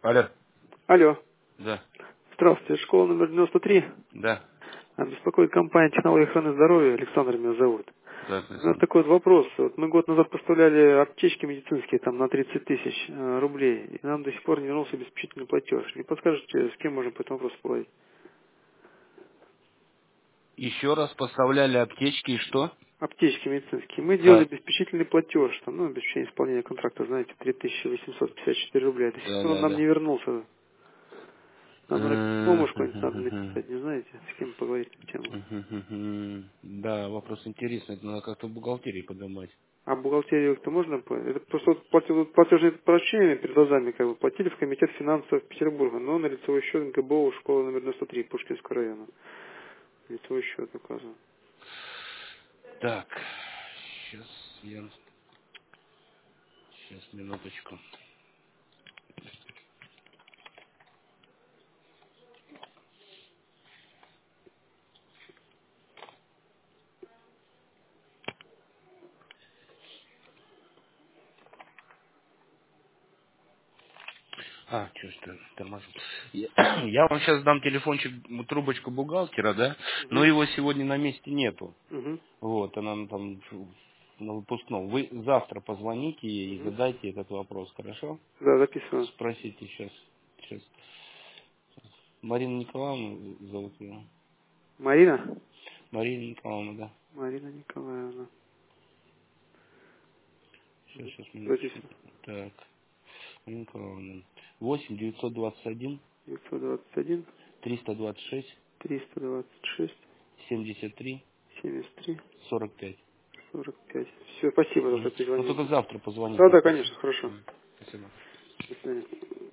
Алло. Алло. Да. Здравствуйте, школа номер 93. Да. Беспокоит компания технологии охраны здоровья. Александр меня зовут. Да, У нас Александр. такой вот вопрос. Вот мы год назад поставляли аптечки медицинские там на 30 тысяч рублей. И нам до сих пор не вернулся обеспечительный платеж. Не подскажете, с кем можем по этому вопросу поговорить? Еще раз поставляли аптечки и что? Аптечки медицинские. Мы делали Да. обеспечительный платеж. Там, ну, обеспечение исполнения контракта, знаете, 3854 рубля. До сих Да, пор он да, нам не да. вернулся. Нам, наверное, письмо, может, какое-нибудь надо написать, не знаете, с кем поговорить на эту тему. Да, вопрос интересный. Это надо как-то в бухгалтерии поднимать. А бухгалтерию как-то можно? Это просто вот платежные поручения перед глазами как бы платили в комитет финансов Петербурга, но на лицевой счет ГБО школа номер 93 Пушкинского района. Лицевой счет указан. Так. Сейчас, минуточку. Что тормозу. Я вам сейчас дам телефончик, трубочку бухгалтера, да? Но Угу. его сегодня на месте нету. Угу. Вот, она там на выпускном. Вы завтра позвоните ей и Угу. задайте этот вопрос, хорошо? Да, записываю. Спросите сейчас. Марина Николаевна зовут ее. Марина? Марина Николаевна, да. Марина Николаевна. Сейчас, минуточку. Записываю. Так, Марина Николаевна. 8 921 921 326 326 73 73 45. 45. Все, спасибо, завтра Ну перезвоните. только завтра позвоните. Да, да, конечно, хорошо. Спасибо. До свидания.